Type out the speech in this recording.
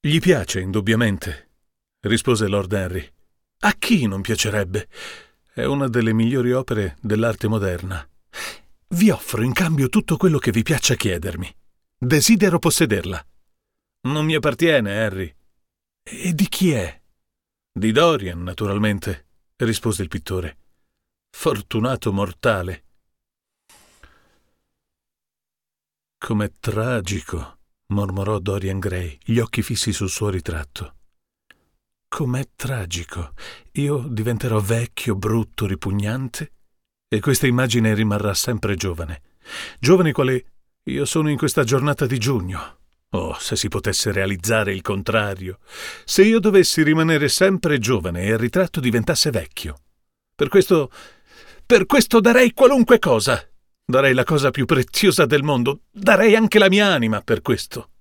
Gli piace, indubbiamente, rispose Lord Henry. A chi non piacerebbe? È una delle migliori opere dell'arte moderna. Vi offro in cambio tutto quello che vi piaccia chiedermi. Desidero possederla. Non mi appartiene, Harry. E di chi è? Di Dorian, naturalmente, rispose il pittore. Fortunato mortale. Com'è tragico, mormorò Dorian Gray, gli occhi fissi sul suo ritratto. Com'è tragico. Io diventerò vecchio, brutto, ripugnante e questa immagine rimarrà sempre giovane. Giovane quale io sono in questa giornata di giugno. Oh, se si potesse realizzare il contrario. Se io dovessi rimanere sempre giovane e il ritratto diventasse vecchio. Per questo darei qualunque cosa. Darei la cosa più preziosa del mondo. Darei anche la mia anima per questo.